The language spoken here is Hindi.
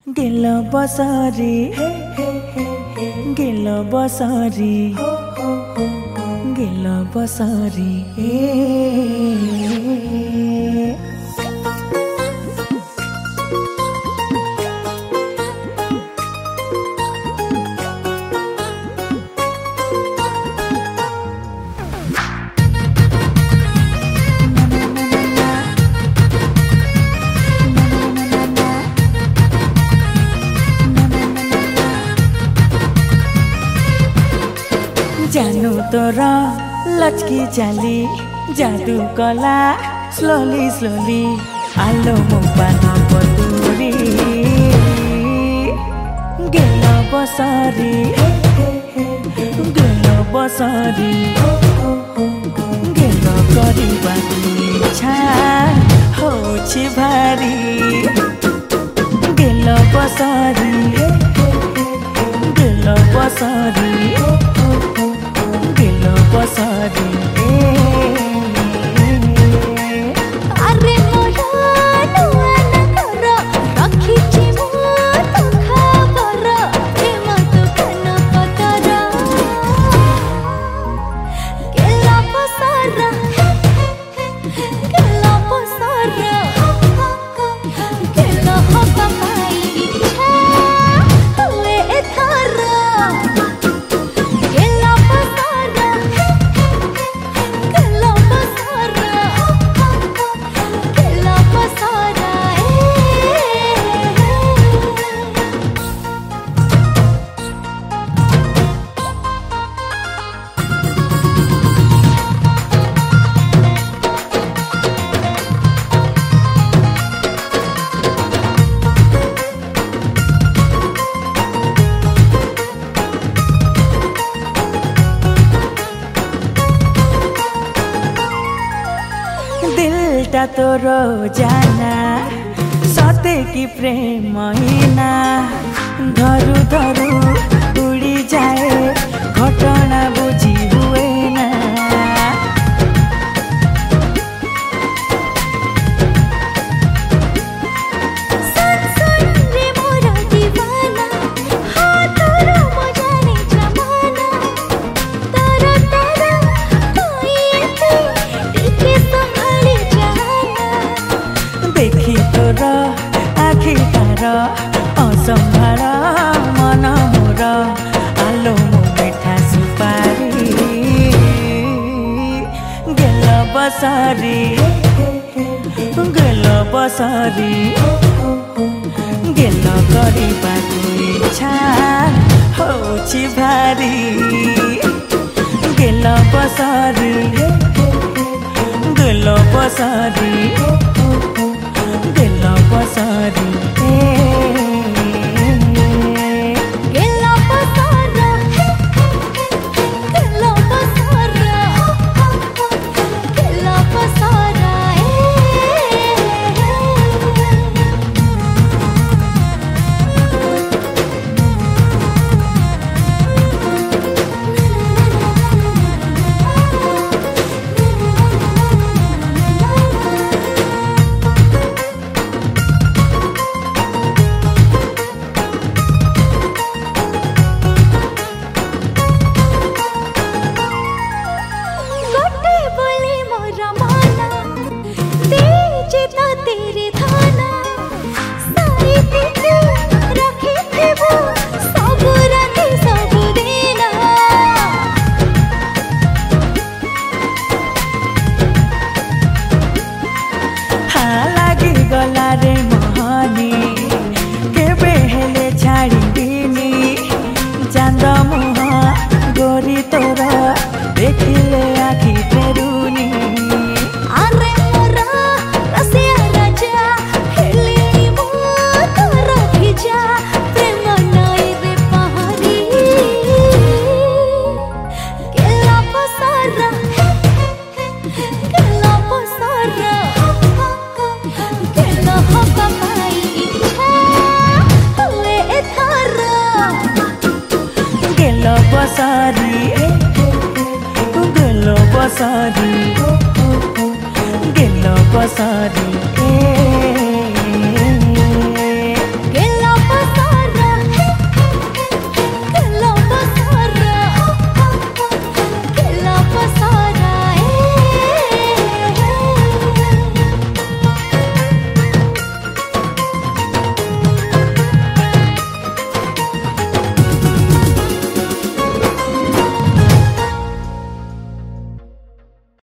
गेल बसारी गेल बसारी गेल बसारी जानु तोरा लचकी चाली जादू कला स्लोली स्लोली आलो मुबाना पतुरी गेल बसारी गेल बसारी गेल करिबा इच्छा होछि भारी गेल बसारी गेल बसारी गेल बसारी अरे मोरा नुआना कर रखिछि मु तो खबर प्रेम तो कन पतर गेल बसारा गेल बसारा गेल हवा पाई इच्छा हुए थारा दिलटा तोरो जाना सते की प्रेम महीना धरु धरु उड़ी जाए घटना बुझी हुए ना देखी तोर आखि तार असंभार मन मोर आलो मो मिठा सुपारी गेल बसारी गेल बसारी गेल करिबाकु इच्छा होछि भारी गेल बसारी गेल बसारी गेल बसारी गेल बसारा गेल बसारा गेल बसारा तेरे थाना सारी तिथे रखे थे वो सब राती सब देना हाँ लागी गला रे मोहनी केबे हेले छाड़ी दिनी चांद मुह गोरी तोरा देखिले आखि फेरुनी अरे मोरा रसिया राजा हेली मो तो रखी जा प्रेम नई रे पहाड़ी गेल बसारा गेल बसारा गेल हवा पाई इच्छा हुए थारा गेल बसारी गेल बसारी गेल बसारी